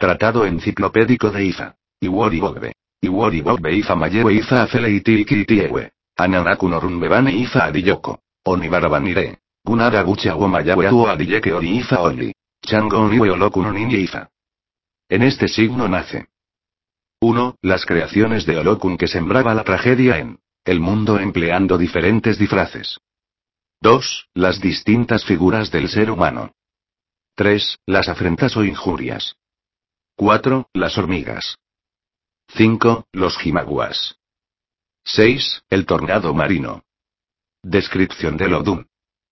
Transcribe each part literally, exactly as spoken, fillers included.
Tratado enciclopédico de Ifa. Iwori Bogbe. Iwori Bogbe Ifa Mayewe Ifa Afeleiti Ikiritiyewe. Ananaku no Runbebane Ifa Adiyoko. Onibarabanire. Gunara Gucha Womayawe Awo Adiyeke Ori Ifa Only. Chango Oniwe Oloku no Ninja Ifa. En este signo nace. uno. Las creaciones de Olokun que sembraba la tragedia en el mundo empleando diferentes disfraces. dos. Las distintas figuras del ser humano. tres. Las afrentas o injurias. cuatro. Las hormigas. cinco. Los jimaguas. seis. El tornado marino. Descripción del Odun.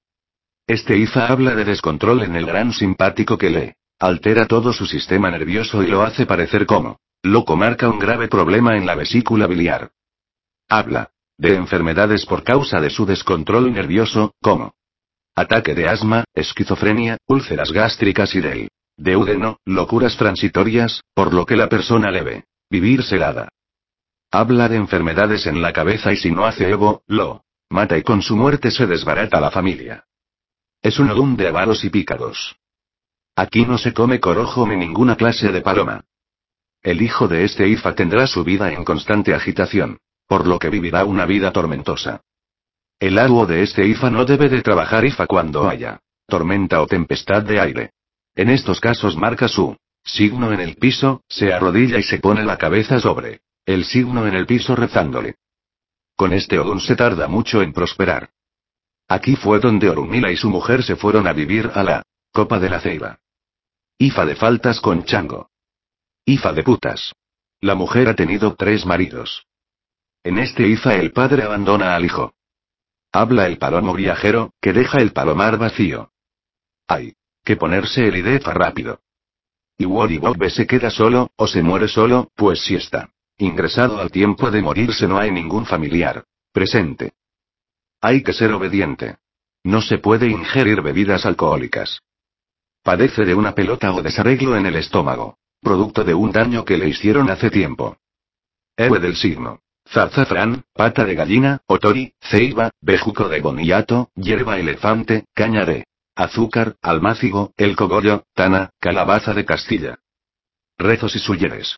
Este Ifa habla de descontrol en el gran simpático que le altera todo su sistema nervioso y lo hace parecer como loco. Marca un grave problema en la vesícula biliar. Habla de enfermedades por causa de su descontrol nervioso, como ataque de asma, esquizofrenia, úlceras gástricas y del deudeno, locuras transitorias, por lo que la persona debe vivir sedada. Habla de enfermedades en la cabeza y si no hace Evo, lo mata y con su muerte se desbarata la familia. Es un Odun de avaros y pícaros. Aquí no se come corojo ni ninguna clase de paloma. El hijo de este Ifa tendrá su vida en constante agitación, por lo que vivirá una vida tormentosa. El aguo de este Ifa no debe de trabajar Ifa cuando haya tormenta o tempestad de aire. En estos casos marca su signo en el piso, se arrodilla y se pone la cabeza sobre el signo en el piso rezándole. Con este Odun se tarda mucho en prosperar. Aquí fue donde Orunmila y su mujer se fueron a vivir a la copa de la ceiba. Ifa de faltas con Chango. Ifa de putas. La mujer ha tenido tres maridos. En este Ifa el padre abandona al hijo. Habla el palomo viajero, que deja el palomar vacío. Hay que ponerse el Idefa rápido. Iwori Bogbe se queda solo, o se muere solo, pues si está ingresado al tiempo de morirse no hay ningún familiar presente. Hay que ser obediente. No se puede ingerir bebidas alcohólicas. Padece de una pelota o desarreglo en el estómago, producto de un daño que le hicieron hace tiempo. Héroe del signo. Zarzafrán, pata de gallina, otori, ceiba, bejuco de boniato, hierba elefante, caña de azúcar, almácigo, el cogollo, tana, calabaza de Castilla. Rezos y suyeres.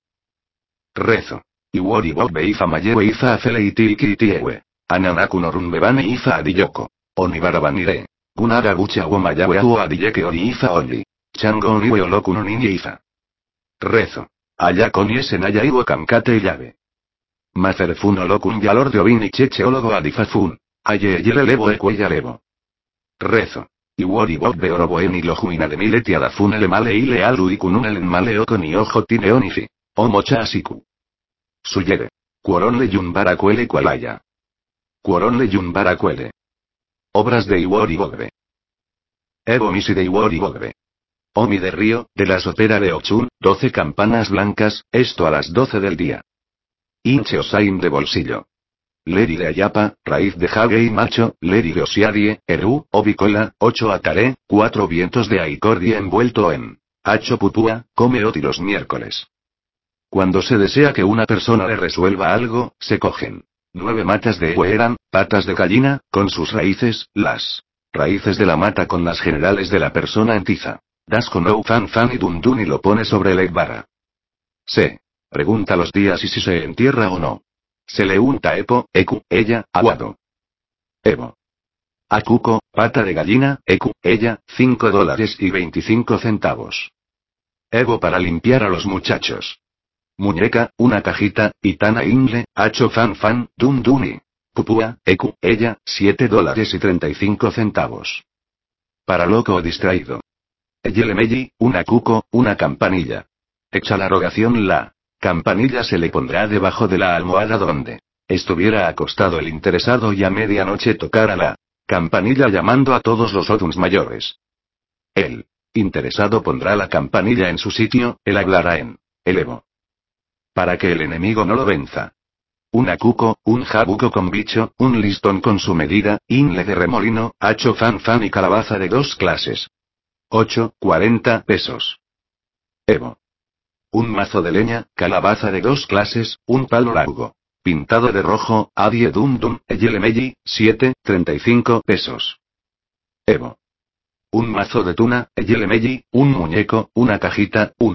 Rezo. Iwori Bogbe Ifa Mayewe Ifa Afeleiti Ikiritiyewe. Ananaku no Runbebane Ifa Adiyoko. Onibarabanire. Gunara Gucha Womayawe Awo Adiyeke Ori Ifa Only. Chango Oniwe Oloku no Ninja Ifa. Rezo. Ayakoni Senaya Iwo Kamkate Llave. Mazerfun Olokun Yalor de Ovin y Cheche Ologo Adifafun. Aye Yele Levo Ecuella Levo. Rezo. Iwori Bogbe Oroboen y Lojuina de Mileti Adafun ele male ile alu y kunun el male oko ni ojo tine onifi. Omocha asiku. Suyere. Cuoron le yumbara cuele cualaya. Cuoron le yumbara cuele. Obras de Iwori Bogbe. Evo misi de Iwori Bogbe. Omi de Río, de la sotera de Ochun, doce campanas blancas, esto a las doce del día. Inche Osaim de bolsillo. Leri de Ayapa, raíz de Hagei macho, Leri de Osiadie, Eru, Obicola, ocho Ataré, cuatro vientos de Aicordia envuelto en Hacho Pupúa, come Oti los miércoles. Cuando se desea que una persona le resuelva algo, se cogen nueve matas de Eweran, patas de gallina, con sus raíces, las raíces de la mata con las generales de la persona en tiza. Das con ou fan fan y dun dun y lo pone sobre la Ekbara. Se pregunta los días y si se entierra o no. Se le unta epo, ecu, ella, aguado. Evo. Akuko, pata de gallina, ecu, ella, cinco dólares y veinticinco centavos. Evo para limpiar a los muchachos. Muñeca, una cajita, y tana ingle, hacho fan fan, dun duni. Pupúa, ecu, ella, siete dólares y treinta y cinco centavos. Para loco o distraído. Eyelemeyi, una cuco, una campanilla. Hecha la rogación la campanilla se le pondrá debajo de la almohada donde estuviera acostado el interesado y a medianoche tocara la campanilla llamando a todos los oduns mayores. El interesado pondrá la campanilla en su sitio, él hablará en elevo. Para que el enemigo no lo venza. Una cuco, un jabuco con bicho, un listón con su medida, inle de remolino, hacho fan fan y calabaza de dos clases. ocho, cuarenta pesos. Evo. Un mazo de leña, calabaza de dos clases, un palo largo. Pintado de rojo, adie dum dum, eyelemeyi, siete, treinta y cinco pesos. Evo. Un mazo de tuna, eyelemeyi, un muñeco, una cajita, una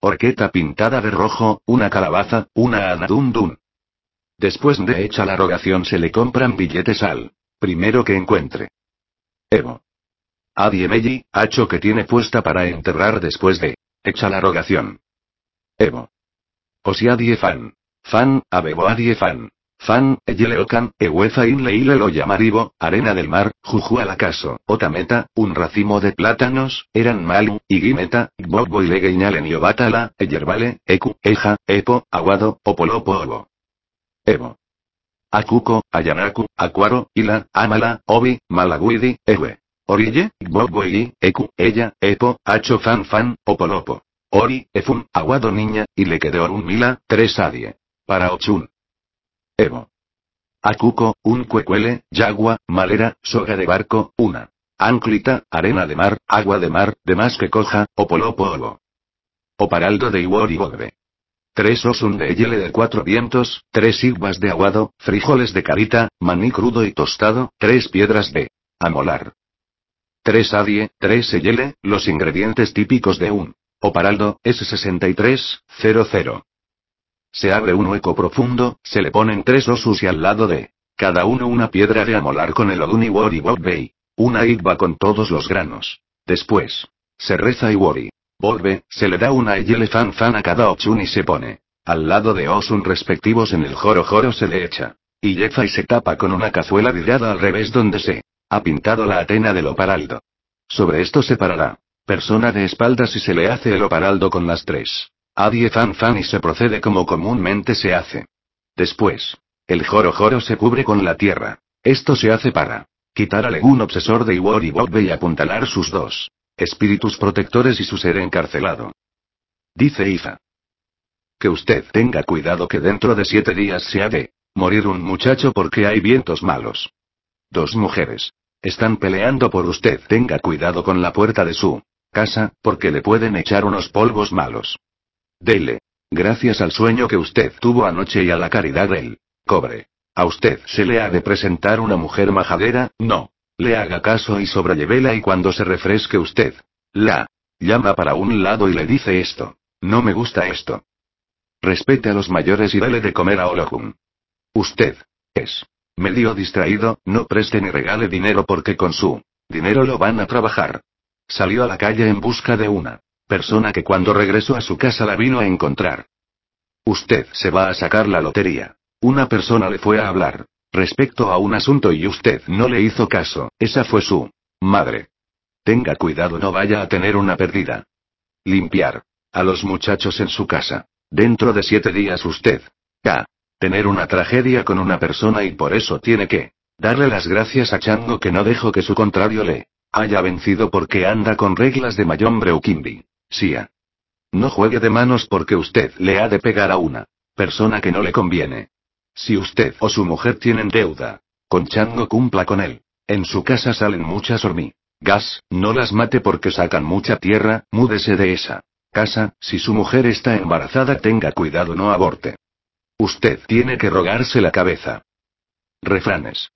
Orqueta pintada de rojo, una calabaza, una anadundun. Después de hecha la rogación se le compran billetes al primero que encuentre. Evo. Adie Melli, hacho que tiene puesta para enterrar después de hecha la rogación. Evo. Osiadie fan. Fan, abebo adie fan. Fan, eyeleocan, ehueza inleile lo llamaribo, arena del mar, juju al acaso, otameta, un racimo de plátanos, eran malu, igimeta, gbogbo y legueñalen y obatala, eyerbale, ecu, eja, epo, aguado, opolopo ovo. Evo. Akuko, ayanaku, acuaro, ila, amala, obi, malaguidi, ewe. Orille, gbogbo y, ecu, ella, epo, hacho fan fan, opolopo. Ori, efun, aguado niña, y le quedó un mila, tres adie. Para ochun. Evo. Akuko, un cuecuele, yagua, malera, soga de barco, una. Anclita, arena de mar, agua de mar, de más que coja, opolopo ovo. Oparaldo de Iwori Bogbe. Tres osun de yele de cuatro vientos, tres iguas de aguado, frijoles de carita, maní crudo y tostado, tres piedras de amolar. Tres adie, tres eyele, los ingredientes típicos de un oparaldo, S sesenta y tres, cero cero. Se abre un hueco profundo, se le ponen tres osus y al lado de cada uno una piedra de amolar con el odun Iwori Bogbei. Una igba con todos los granos. Después, se reza Iwori Bogbe, se le da una eyele fan fan a cada ochun y se pone al lado de osun respectivos en el joro joro se le echa. Y yefa y se tapa con una cazuela virada al revés donde se ha pintado la atena del oparaldo. Sobre esto se parará persona de espaldas y se le hace el oparaldo con las tres. Adie fan fan y se procede como comúnmente se hace. Después, el joro joro se cubre con la tierra. Esto se hace para quitar al algún obsesor de Iwori Bogbe y apuntalar sus dos espíritus protectores y su ser encarcelado. Dice Ifa. Que usted tenga cuidado que dentro de siete días se ha de morir un muchacho porque hay vientos malos. Dos mujeres están peleando por usted. Tenga cuidado con la puerta de su casa, porque le pueden echar unos polvos malos. Dele gracias al sueño que usted tuvo anoche y a la caridad del cobre. A usted se le ha de presentar una mujer majadera, no le haga caso y sobrellévela y cuando se refresque usted la llama para un lado y le dice esto. No me gusta esto. Respete a los mayores y dale de comer a Olohun. Usted es medio distraído, no preste ni regale dinero porque con su dinero lo van a trabajar. Salió a la calle en busca de una persona que cuando regresó a su casa la vino a encontrar. Usted se va a sacar la lotería. Una persona le fue a hablar respecto a un asunto y usted no le hizo caso, esa fue su madre. Tenga cuidado, no vaya a tener una pérdida. Limpiar a los muchachos en su casa. Dentro de siete días usted va tener una tragedia con una persona y por eso tiene que darle las gracias a Chango que no dejó que su contrario le haya vencido porque anda con reglas de Mayombre Ukimbi. Sia. No juegue de manos porque usted le ha de pegar a una persona que no le conviene. Si usted o su mujer tienen deuda con Chango, cumpla con él. En su casa salen muchas hormigas, no las mate porque sacan mucha tierra, múdese de esa casa. Si su mujer está embarazada, tenga cuidado, no aborte. Usted tiene que rogarse la cabeza. Refranes.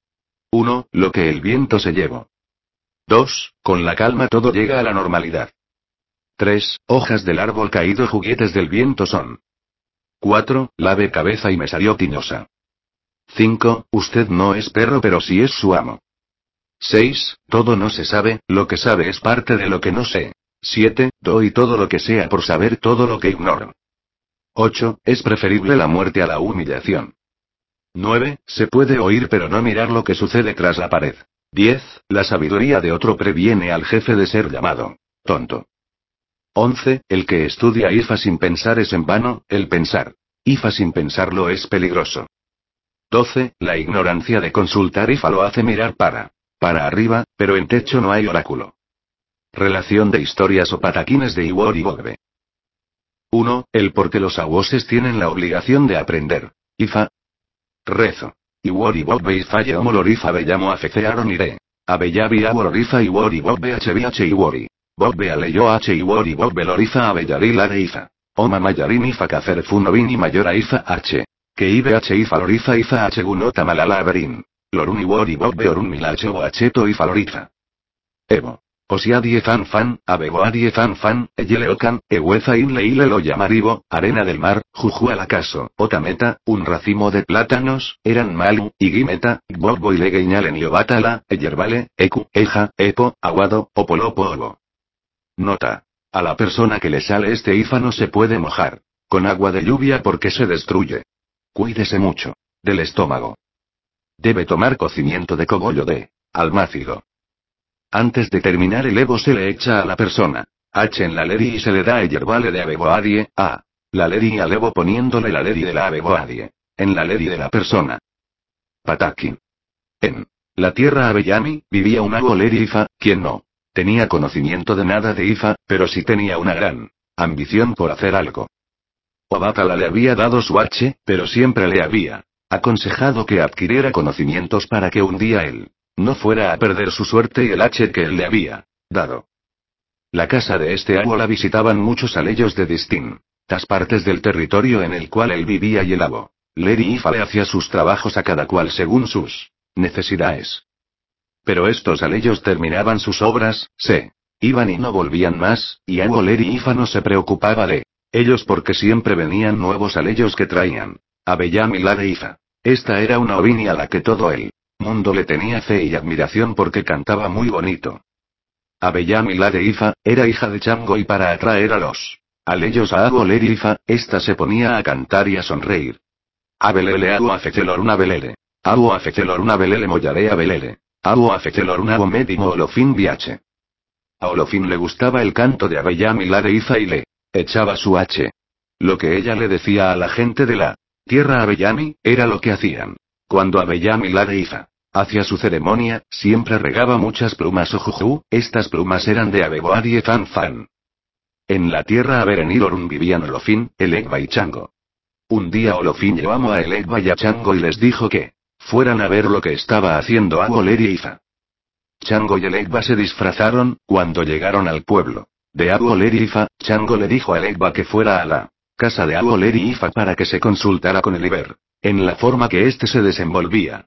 uno. Lo que el viento se llevó. dos. Con la calma todo llega a la normalidad. tres. Hojas del árbol caído, juguetes del viento son. cuatro. Lave cabeza y me salió tiñosa. cinco. Usted no es perro pero sí es su amo. seis. Todo no se sabe, lo que sabe es parte de lo que no sé. siete. Doy todo lo que sea por saber todo lo que ignoro. ocho. Es preferible la muerte a la humillación. nueve. Se puede oír pero no mirar lo que sucede tras la pared. diez. La sabiduría de otro previene al jefe de ser llamado tonto. once. El que estudia I F A sin pensar es en vano, el pensar I F A sin pensarlo es peligroso. doce. La ignorancia de consultar I F A lo hace mirar para para arriba, pero en techo no hay oráculo. Relación de historias o pataquines de Iwori Bogbe. uno. El por qué los awoses tienen la obligación de aprender I F A. Rezo. Iwori Bogbe Ifaye Omolorifa Bellamo Afecearon Ire. Abellabi Abororifa Iwori Bogbe Hbh Iwori. Bogbe Aleyo H Iwori Bogbe Lorifa Abellarila de Ifa. Oma Mayarin Ifa Cacer Funovini Mayora Ifa H. Que Ibe H Ifa Lorifa Ifa H Gunota Malala Aberin. Lorun Iwori Bogbe Orun Milacho Acheto Ifa Lorifa. Evo. Osiadie fan fan, Abeboadie fan fan, Eyeleocan, Ehueza inle ile lo llamaribo, arena del mar, juju al acaso, otameta, un racimo de plátanos, eran malu, igimeta, gbobo y legueñalen y obatala, eyerbale, ecu, eja, epo, aguado, opolopo ovo. Nota. A la persona que le sale este hifa no se puede mojar con agua de lluvia porque se destruye. Cuídese mucho del estómago. Debe tomar cocimiento de cogollo de almácigo. Antes de terminar el Evo se le echa a la persona H en la leri y se le da el yerbale de Abeboadie, a la leri al Evo poniéndole la leri de la Abeboadie en la leri de la persona. Pataki. En la tierra Abeyami, vivía un Abo leri Ifa, quien no tenía conocimiento de nada de Ifa, pero sí tenía una gran ambición por hacer algo. Obatala le había dado su H, pero siempre le había aconsejado que adquiriera conocimientos para que un día él no fuera a perder su suerte y el H que él le había dado. La casa de este Abo la visitaban muchos aleyos de distintas partes del territorio en el cual él vivía y el Abo leri Ifa le hacía sus trabajos a cada cual según sus necesidades. Pero estos aleyos terminaban sus obras, se iban y no volvían más, y Abo leri Ifa no se preocupaba de ellos porque siempre venían nuevos aleyos que traían Abeyami la de Ifa. Esta era una ovini a la que todo el mundo le tenía fe y admiración porque cantaba muy bonito. Abeyami la de Ifa era hija de Chango y para atraer a los aleyos a Abo leri Ifa, esta se ponía a cantar y a sonreír. Abelele Abo afecelor una belele. Abo afecelor una belele mollare abelele. Abo afecelor una bomedimo olofin viache. A Olofin le gustaba el canto de Abeyami la de Ifa y le echaba su H. Lo que ella le decía a la gente de la tierra Abeyami, era lo que hacían. Cuando Abeyami la de Ifa hacía su ceremonia, siempre regaba muchas plumas o juju, estas plumas eran de Abeboadie fan fan. En la tierra Aberenilorun vivían Olofin, Elegba y Chango. Un día Olofin llamó a Elegba y a Chango y les dijo que fueran a ver lo que estaba haciendo Abo leri Ifa. Chango y Elegba se disfrazaron. Cuando llegaron al pueblo de Abo leri Ifa, Chango le dijo a Elegba que fuera a la casa de Abo leri Ifa para que se consultara con el Iber en la forma que éste se desenvolvía.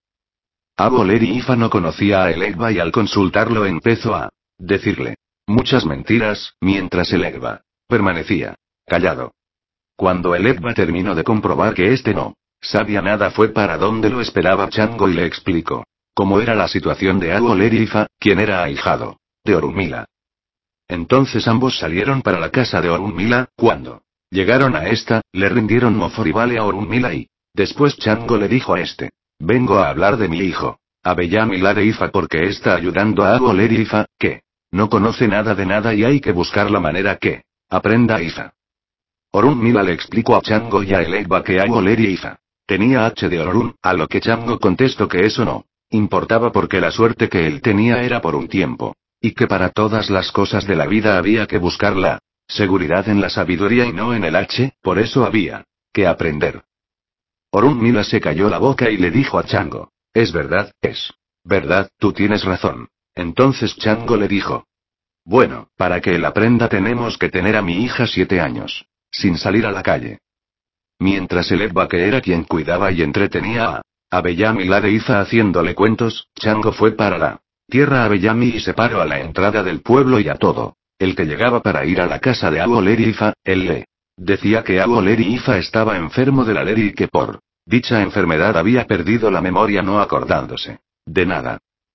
Abo leri Ifa no conocía a Elegba y al consultarlo empezó a decirle muchas mentiras, mientras Elegba permanecía callado. Cuando Elegba terminó de comprobar que este no sabía nada fue para donde lo esperaba Chango y le explicó cómo era la situación de Abo leri Ifa, quien era ahijado de Orunmila. Entonces ambos salieron para la casa de Orunmila. Cuando llegaron a esta, le rindieron moforibale a Orunmila y después Chango le dijo a este: vengo a hablar de mi hijo Abeyami la de Ifa porque está ayudando a Abo leri Ifa, que no conoce nada de nada y hay que buscar la manera que aprenda Ifa. Orunmila le explicó a Chango y a Elegba que Abo leri Ifa tenía H de Orun, a lo que Chango contestó que eso no importaba porque la suerte que él tenía era por un tiempo, y que para todas las cosas de la vida había que buscar la seguridad en la sabiduría y no en el H, por eso había que aprender. Orunmila se cayó la boca y le dijo a Chango: es verdad, es verdad, tú tienes razón. Entonces Chango le dijo: bueno, para que él aprenda tenemos que tener a mi hija siete años sin salir a la calle. Mientras Elegba, que era quien cuidaba y entretenía a Abeyami la de Ifa haciéndole cuentos, Chango fue para la tierra Abeyami y se paró a la entrada del pueblo y a todo el que llegaba para ir a la casa de Abo leri Ifa, él le decía que Abo leri Ifa estaba enfermo de la leri y que por dicha enfermedad había perdido la memoria no acordándose de nada.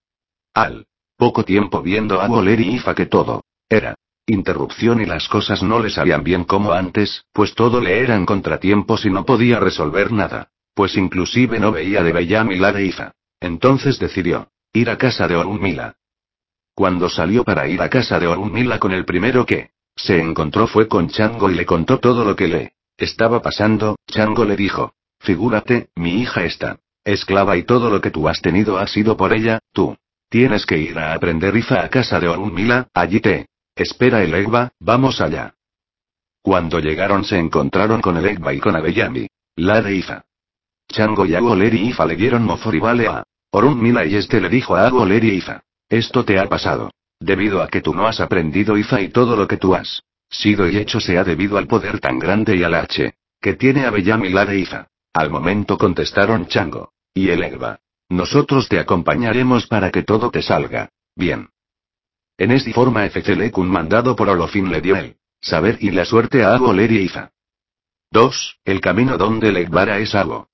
Al poco tiempo viendo a Abo leri Ifa que todo era interrupción y las cosas no le salían bien como antes, pues todo le eran contratiempos y no podía resolver nada, pues inclusive no veía de Abeyami la de Ifa. Entonces decidió ir a casa de Orunmila. Cuando salió para ir a casa de Orunmila con el primero que se encontró fue con Chango y le contó todo lo que le estaba pasando. Chango le dijo: figúrate, mi hija está esclava y todo lo que tú has tenido ha sido por ella, tú tienes que ir a aprender Ifa a casa de Orunmila, allí te espera Elegba, vamos allá. Cuando llegaron se encontraron con Elegba y con Abeyami la de Ifa. Chango y Abo leri Ifa le dieron moforibale a Orunmila y este le dijo a Abo leri Ifa: esto te ha pasado debido a que tú no has aprendido Ifa y todo lo que tú has sido y hecho se ha debido al poder tan grande y al H que tiene Abeyami la de Ifa. Al momento contestaron Chango y Elegba: nosotros te acompañaremos para que todo te salga bien. En esta forma Efelekun mandado por Olofin le dio el saber y la suerte a Abo Leri Ifa. dos. El camino donde Legbara es Abo.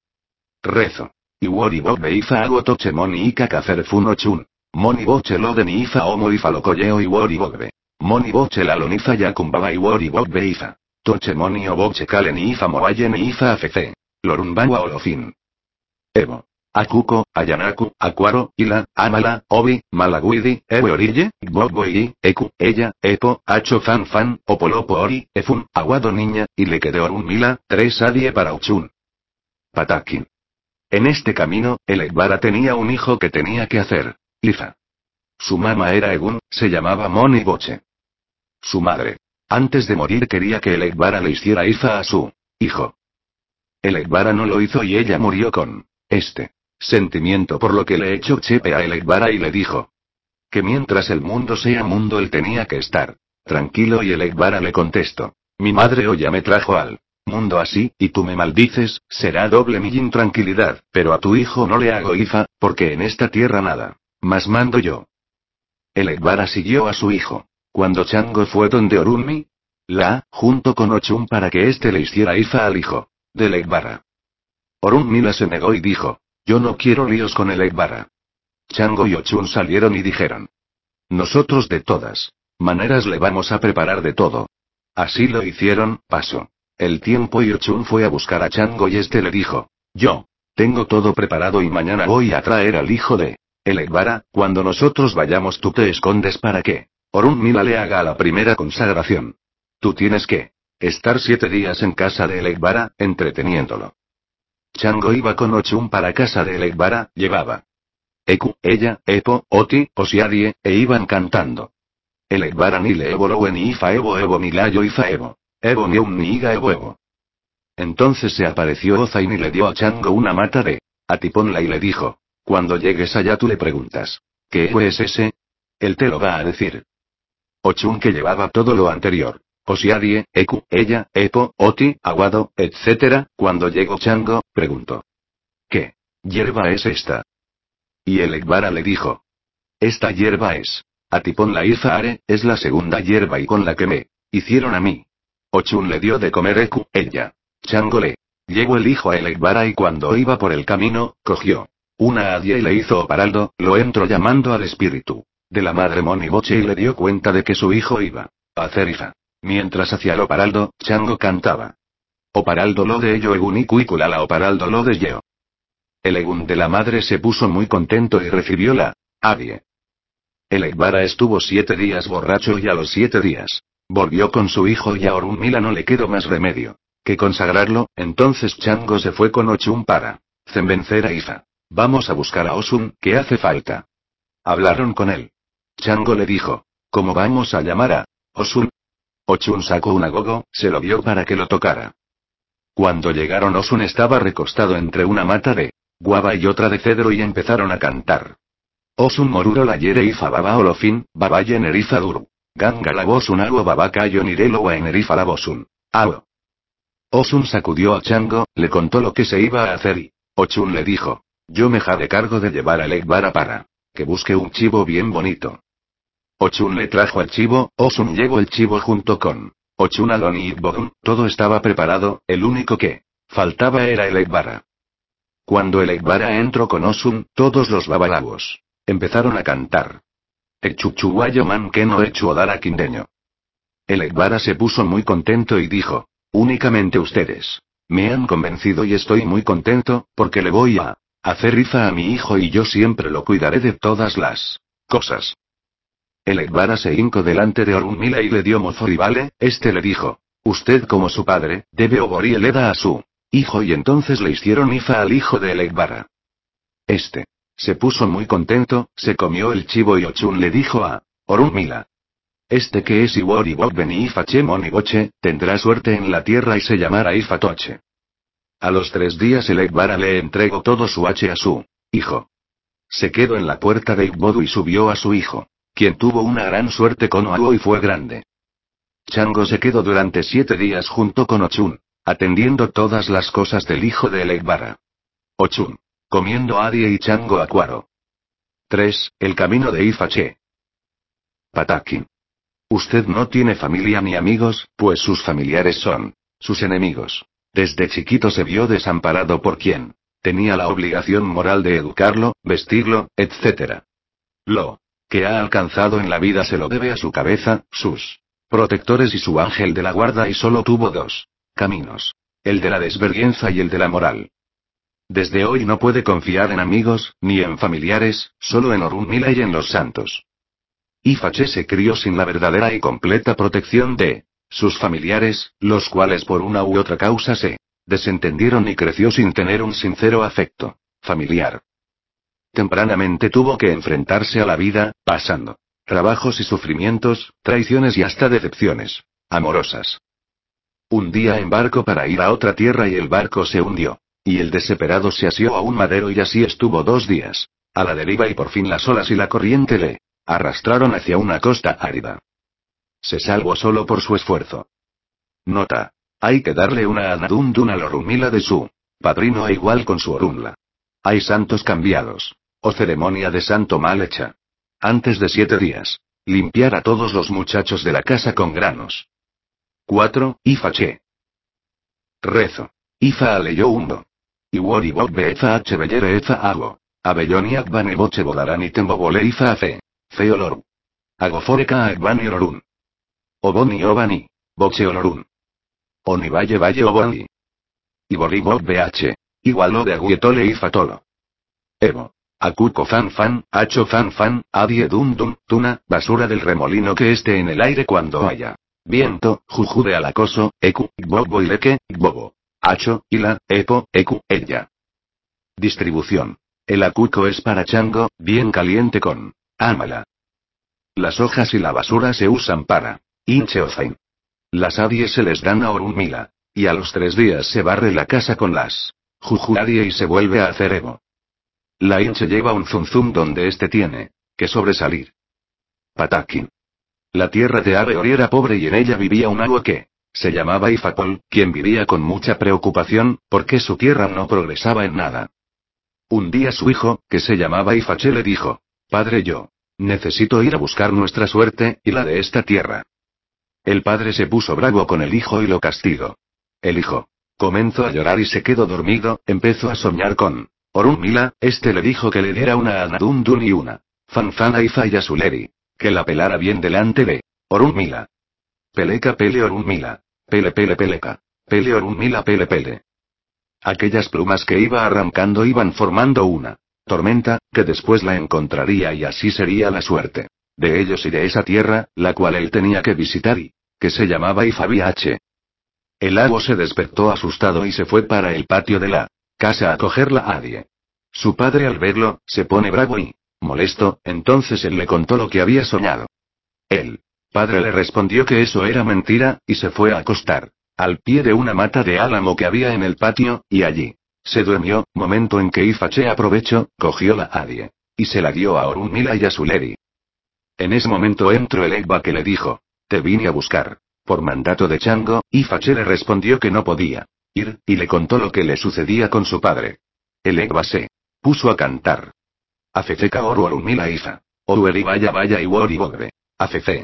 Rezo. Iwori Bobe Ifa Abo Toche Moni Ika Kaferfun Ochun. Moni Boche Loden Ifa Omo Ifa Lokoyeo Iwori Bobe. Moni Boche Lalon Ifa Yakumbaba Iwori Bobe Ifa. Toche Moni o Boche Kalen Ifa Moayen Ifa Afc. Lorumbawa Olofin. Evo. Akuko, Ayanaku, Acuaro, Ila, Amala, Obi, Malaguidi, Ewe Orille, Gbogboigi, Eku, Ella, Epo, Acho Fan Fan, Opolopo Ori, Efun, Aguado Niña, y le quedó un Mila, tres Adie para Ochun. Patakin. En este camino, el Egbara tenía un hijo que tenía que hacer. Ifa. Su mamá era Egun, se llamaba Moni Boche. Su madre. Antes de morir quería que el Egbara le hiciera Ifa a su hijo. El Egbara no lo hizo y ella murió con este sentimiento, por lo que le echó chepe a el Egbara y le dijo que mientras el mundo sea mundo él tenía que estar tranquilo, y el Egbara le contestó: mi madre Oya me trajo al mundo así, y tú me maldices, será doble mi intranquilidad, pero a tu hijo no le hago Ifa, porque en esta tierra nada más mando yo. El Egbara siguió a su hijo. Cuando Chango fue donde Orunmi, la, junto con Ochun para que éste le hiciera Ifa al hijo del Egbara. Orunmila se negó y dijo: yo no quiero líos con el Egbara. Chango y Ochun salieron y dijeron: nosotros de todas maneras le vamos a preparar de todo. Así lo hicieron. Pasó el tiempo y Ochun fue a buscar a Chango y este le dijo: yo tengo todo preparado y mañana voy a traer al hijo de el Egbara. Cuando nosotros vayamos tú te escondes para que Orunmila le haga la primera consagración. Tú tienes que estar siete días en casa de el Egbara, entreteniéndolo. Chango iba con Ochun para casa de el Egbara, llevaba Eku, ella, Epo, Oti, Osiadie, e iban cantando. El Egbara ni le Evo Lowe ni Ifa Evo Evo ni Layo Ifa Evo. Evo ni un ni Iga Evo Evo. Entonces se apareció Ozain y le dio a Chango una mata de atiponla y le dijo: cuando llegues allá tú le preguntas: ¿qué Evo es ese? Él te lo va a decir. Ochun, que llevaba todo lo anterior, Osiadie, Eku, ella, Epo, Oti, Aguado, etcétera, cuando llegó Chango, preguntó: ¿qué hierba es esta? Y el Egbara le dijo: esta hierba es Atipon la Ifaare, es la segunda hierba y con la que me hicieron a mí. Ochun le dio de comer Eku, ella. Chango le llegó el hijo a el Egbara y cuando iba por el camino, cogió una adia y le hizo oparaldo, lo entró llamando al espíritu de la madre Moni Boche y le dio cuenta de que su hijo iba a hacer Ifa. Mientras hacía el oparaldo, Chango cantaba: oparaldo lo de ello Egun y cuiculala oparaldo lo de yeo. El Egun de la madre se puso muy contento y recibió la adie. El Egbara estuvo siete días borracho y a los siete días volvió con su hijo y a Orunmila no le quedó más remedio que consagrarlo. Entonces Chango se fue con Ochun para convencer a Ifa. Vamos a buscar a Osun, que hace falta. Hablaron con él. Chango le dijo: ¿cómo vamos a llamar a Osun? Ochun sacó un agogo, se lo dio para que lo tocara. Cuando llegaron Osun estaba recostado entre una mata de guava y otra de cedro y empezaron a cantar. Osun moruro la yere Ifa baba olofin, babayen erifa duru. Ganga la bosun ago babakayo nirelo wa enerifa la bosun. Ao. Osun sacudió a Chango, le contó lo que se iba a hacer y Ochun le dijo: yo me haré cargo de llevar al Egbara para que busque un chivo bien bonito. Ochun le trajo al chivo, Osun llevó el chivo junto con Ochun Alon y Ibodun, todo estaba preparado, el único que faltaba era el Egbara. Cuando el Egbara entró con Osun, todos los babalabos empezaron a cantar: Echuchuayo man que no echu odara quindeño. El Egbara se puso muy contento y dijo: únicamente ustedes me han convencido y estoy muy contento, porque le voy a hacer Ifa a mi hijo y yo siempre lo cuidaré de todas las cosas. El Egbara se hincó delante de Orunmila y le dio mozo y vale, este le dijo: usted como su padre, debe obori el Eda a su hijo, y entonces le hicieron Ifa al hijo de el Egbara. Este se puso muy contento, se comió el chivo y Ochun le dijo a Orunmila: este que es Iwori Bogben y Ifa Chemon Boche, tendrá suerte en la tierra y se llamará Ifa Toche. A los tres días el Egbara le entregó todo su hache a su hijo. Se quedó en la puerta de Igbodu y subió a su hijo, quien tuvo una gran suerte con Oago y fue grande. Chango se quedó durante siete días junto con Ochun, atendiendo todas las cosas del hijo de el Egbara. Ochun comiendo adie y Chango acuaro. tres. El camino de Ifache. Pataki. Usted no tiene familia ni amigos, pues sus familiares son sus enemigos. Desde chiquito se vio desamparado por quien tenía la obligación moral de educarlo, vestirlo, etcétera. Lo que ha alcanzado en la vida se lo debe a su cabeza, sus protectores y su ángel de la guarda, y solo tuvo dos caminos: el de la desvergüenza y el de la moral. Desde hoy no puede confiar en amigos, ni en familiares, solo en Orunmila y en los santos. Ifache se crió sin la verdadera y completa protección de sus familiares, los cuales por una u otra causa se desentendieron, y creció sin tener un sincero afecto familiar. Tempranamente tuvo que enfrentarse a la vida, pasando trabajos y sufrimientos, traiciones y hasta decepciones amorosas. Un día embarcó para ir a otra tierra y el barco se hundió. Y el desesperado se asió a un madero y así estuvo dos días a la deriva, y por fin las olas y la corriente le arrastraron hacia una costa árida. Se salvó solo por su esfuerzo. Nota: hay que darle una anadundun al Orunmila de su padrino e igual con su Orunla. Hay santos cambiados. O ceremonia de santo mal hecha. Antes de siete días. Limpiar a todos los muchachos de la casa con granos. cuatro. Ifache. Rezo. Ifa aleyó hundo. Iwori bok beeza h bellere eza ago. Abelloniak bane boche bodarani tembobole ifa afe. Feoloru. Agoforeka akbani ororun. Oboni obani. Boche olorun. Oni valle valle oboni. Ibori bok bh. Igualo de aguietole ifatolo. Evo. Akuko fan fan, hacho fan fan, adie dum dum, tuna, basura del remolino que esté en el aire cuando haya viento, juju de alacoso, eku, gbobo ileke, gbobo. Hacho, ila, epo, eku, ella. Distribución. El acuco es para chango, bien caliente con ámala. Las hojas y la basura se usan para hinche o zain. Las adies se les dan a Orunmila. Y a los tres días se barre la casa con las juju adie y se vuelve a hacer evo. La hinche lleva un zunzum donde este tiene que sobresalir. Pataki. La tierra de Abeori era pobre y en ella vivía un agua que se llamaba Ifapol, quien vivía con mucha preocupación, porque su tierra no progresaba en nada. Un día su hijo, que se llamaba Ifache, le dijo: Padre, yo necesito ir a buscar nuestra suerte, y la de esta tierra. El padre se puso bravo con el hijo y lo castigó. El hijo comenzó a llorar y se quedó dormido, empezó a soñar con Orunmila, este le dijo que le diera una anadundun y una fanfan a Ifa y a Suleri, que la pelara bien delante de Orunmila. Peleca pele Orunmila. Pele pele peleca. Pele Orunmila pele pele. Aquellas plumas que iba arrancando iban formando una tormenta, que después la encontraría y así sería la suerte de ellos y de esa tierra, la cual él tenía que visitar y que se llamaba Ifabiache. El agua se despertó asustado y se fue para el patio de la casa a cogerla a adie. Su padre al verlo, se pone bravo y molesto, entonces él le contó lo que había soñado. El padre le respondió que eso era mentira, y se fue a acostar al pie de una mata de álamo que había en el patio, y allí se durmió, momento en que Ifache aprovechó, cogió la adie y se la dio a Orunmila y a Suleri. En ese momento entró el Egba que le dijo: Te vine a buscar. Por mandato de Chango, Ifache le respondió que no podía ir, y le contó lo que le sucedía con su padre. El Egba se puso a cantar. Afeceka oru Orunmila Ifa. Orueri vaya vaya iwori bogbe. Afece.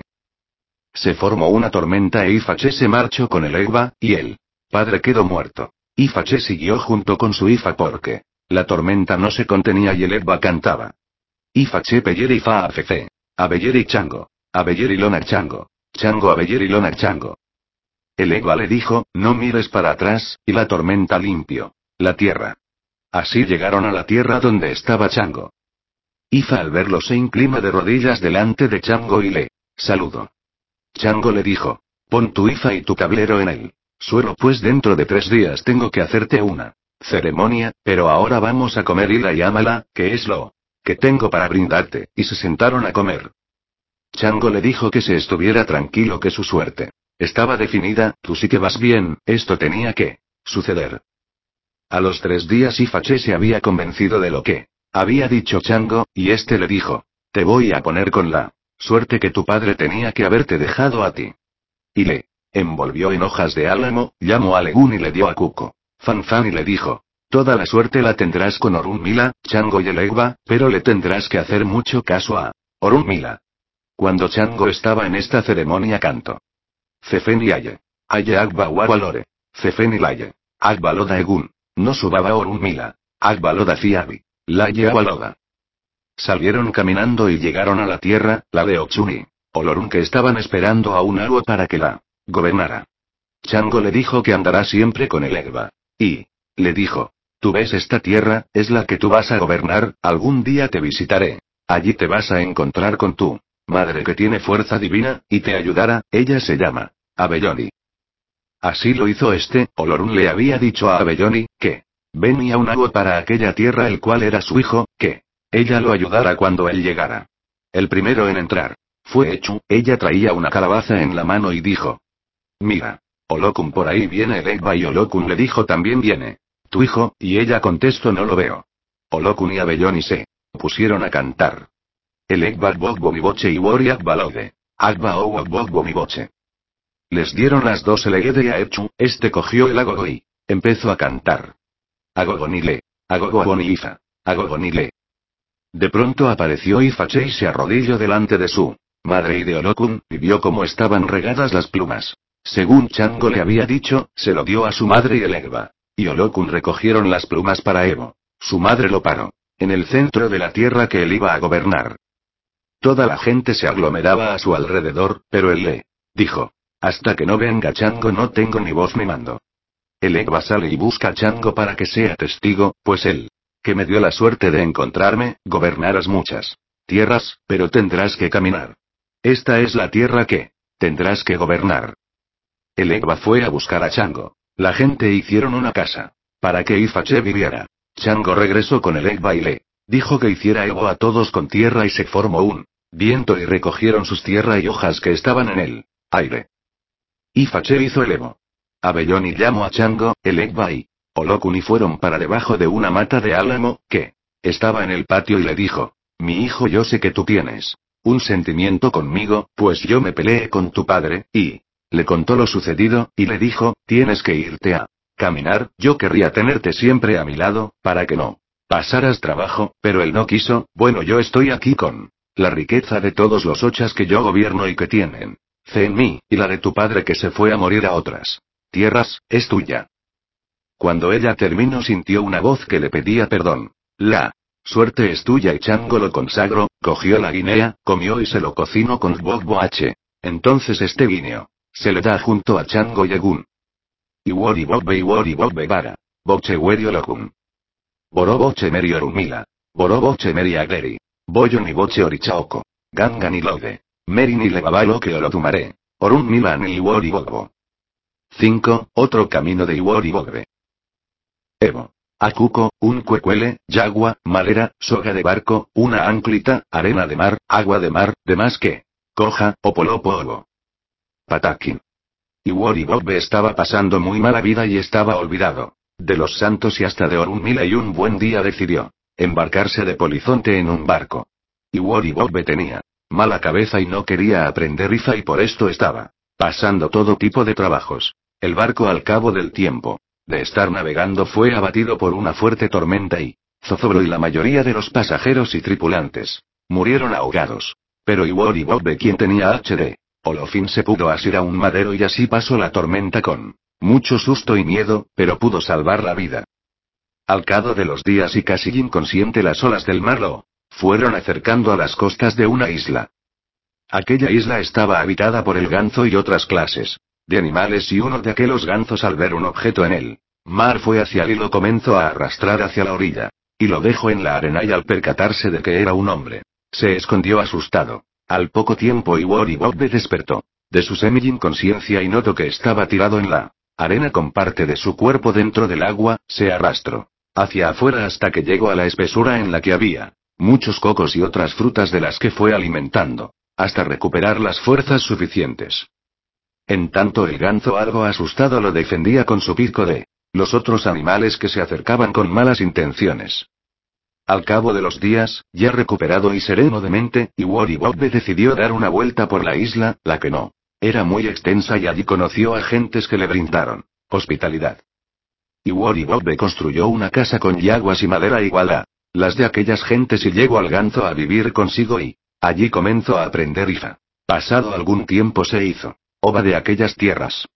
Se formó una tormenta e Ifache se marchó con el Egba, y el padre quedó muerto. Ifache siguió junto con su Ifa porque la tormenta no se contenía y el Egba cantaba. Ifache peyer Ifa afece. Abeller y Chango. Abeller y lona Chango. Chango Abeller y lona Chango. El Egba le dijo: No mires para atrás, y la tormenta limpió la tierra. Así llegaron a la tierra donde estaba Chango. Ifa al verlo se inclina de rodillas delante de Chango y le saludó. Chango le dijo: Pon tu Ifa y tu tablero en el suelo, pues dentro de tres días tengo que hacerte una ceremonia, pero ahora vamos a comer Ila y Amala, que es lo que tengo para brindarte, y se sentaron a comer. Chango le dijo que se estuviera tranquilo, que su suerte estaba definida, tú sí que vas bien, esto tenía que suceder. A los tres días Ifache se había convencido de lo que había dicho Chango, y este le dijo: Te voy a poner con la suerte que tu padre tenía que haberte dejado a ti. Y le envolvió en hojas de álamo, llamó a Legún y le dio a Cuco Fanfan y le dijo: Toda la suerte la tendrás con Orunmila, Chango y el Egba, pero le tendrás que hacer mucho caso a Orunmila. Cuando Chango estaba en esta ceremonia cantó. Cefeni Aye. Aye Agba Wabalore. Cefeni Laye. Agba Loda Egun. No subaba Orunmila. Agba Loda Fiabi. Laye Awaloda. Salieron caminando y llegaron a la tierra, la de Ochuni. Olorun, que estaban esperando a un agua para que la gobernara. Chango le dijo que andará siempre con el Egba. Y le dijo: tú ves esta tierra, es la que tú vas a gobernar, algún día te visitaré. Allí te vas a encontrar con tu madre, que tiene fuerza divina, y te ayudará. Ella se llama Abelloni. Así lo hizo este. Olorun le había dicho a Abelloni que venía un agua para aquella tierra, el cual era su hijo, que ella lo ayudara cuando él llegara. El primero en entrar fue Echu. Ella traía una calabaza en la mano y dijo: mira, Olokun, por ahí viene el Egba. Y Olokun le dijo: también viene tu hijo. Y ella contestó: no lo veo. Olokun y Abelloni se pusieron a cantar. El Egba Bogbo mi boche y Wori Agba Lode. Agba Owa Bogbo mi boche. Les dieron las dos el Egede a Echu. Este cogió el agogo y empezó a cantar. Agogonile. Agogoboni Ifa. Agogonile. De pronto apareció Ifache y se arrodilló delante de su madre y de Olokun, y vio cómo estaban regadas las plumas. Según Chango le había dicho, se lo dio a su madre y el Egba. Y Olokun recogieron las plumas para Evo. Su madre lo paró en el centro de la tierra que él iba a gobernar. Toda la gente se aglomeraba a su alrededor, pero él le dijo: hasta que no venga Chango no tengo ni voz ni mando. El Egba sale y busca a Chango para que sea testigo, pues él, que me dio la suerte de encontrarme, gobernarás muchas tierras, pero tendrás que caminar. Esta es la tierra que tendrás que gobernar. El Egba fue a buscar a Chango. La gente hicieron una casa para que Ifache viviera. Chango regresó con el Egba y le dijo que hiciera Evo a todos con tierra, y se formó un viento y recogieron sus tierra y hojas que estaban en el aire. Ifache hizo el Evo. Abelloni llamó a Chango, el Egba y Olokun y fueron para debajo de una mata de álamo, que estaba en el patio, y le dijo: mi hijo, yo sé que tú tienes un sentimiento conmigo, pues yo me peleé con tu padre, y le contó lo sucedido, y le dijo: tienes que irte a caminar, yo querría tenerte siempre a mi lado, para que no pasaras trabajo, pero él no quiso. Bueno, yo estoy aquí con la riqueza de todos los ochas que yo gobierno y que tienen fe en mí, y la de tu padre que se fue a morir a otras tierras, es tuya. Cuando ella terminó sintió una voz que le pedía perdón. La suerte es tuya, y Chango lo consagró, cogió la guinea, comió y se lo cocinó con Bogbo H. Entonces este guineo se le da junto a Chango y Egun. Iwori Bogbe Iwori Bogbe Bara. Boche Weri Olokun. Boroboche Meri Orumila. Boroboche Meri Agleri. Boyo ni Boche Orichaoko. Ganga ni Lode. Meri ni Lebabalo que Olotumare. Orun Mila ni Iwori Bogbo. cinco. Otro camino de Iwori Bogbe. Evo. Akuko, un cuecuele, yagua, malera, soga de barco, una anclita, arena de mar, agua de mar, de más que coja, o polopo ovo. Patakin. Iwori Bogbe estaba pasando muy mala vida y estaba olvidado de los santos y hasta de Orunmila, y un buen día decidió embarcarse de polizonte en un barco. Iwori Bogbe tenía mala cabeza y no quería aprender Ifa, y por esto estaba pasando todo tipo de trabajos. El barco, al cabo del tiempo de estar navegando, fue abatido por una fuerte tormenta y zozobro, y la mayoría de los pasajeros y tripulantes murieron ahogados. Pero Iwori Bogbe, quien tenía H D Olofin, se pudo asir a un madero y así pasó la tormenta con mucho susto y miedo, pero pudo salvar la vida. Al cabo de los días y casi inconsciente, las olas del mar lo fueron acercando a las costas de una isla. Aquella isla estaba habitada por el ganso y otras clases de animales, y uno de aquellos gansos, al ver un objeto en el mar, fue hacia él y lo comenzó a arrastrar hacia la orilla. Y lo dejó en la arena, y al percatarse de que era un hombre, se escondió asustado. Al poco tiempo Iwori Bogbe despertó de su semi-inconsciencia y notó que estaba tirado en la arena con parte de su cuerpo dentro del agua. Se arrastró hacia afuera hasta que llegó a la espesura en la que había muchos cocos y otras frutas, de las que fue alimentando hasta recuperar las fuerzas suficientes. En tanto, el ganso, algo asustado, lo defendía con su pico de los otros animales que se acercaban con malas intenciones. Al cabo de los días, ya recuperado y sereno de mente, Iwori Bogbe decidió dar una vuelta por la isla, la que no era muy extensa, y allí conoció a gentes que le brindaron hospitalidad. Iwori Bogbe construyó una casa con yaguas y madera igual a las de aquellas gentes y llegó al ganso a vivir consigo, y Allí comenzó a aprender Ifa. Pasado algún tiempo se hizo Oba de aquellas tierras.